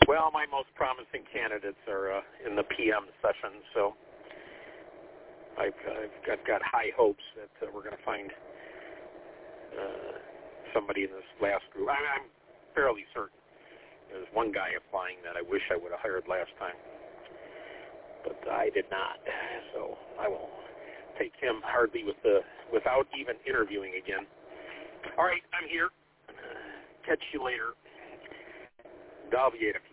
Well, my most promising candidates are in the PM session, so I've got high hopes that we're going to find somebody in this last group. I'm fairly certain. There's one guy applying that I wish I would have hired last time, but I did not. So I will take him hardly without even interviewing again. All right, I'm here. Catch you later. Dalvieta.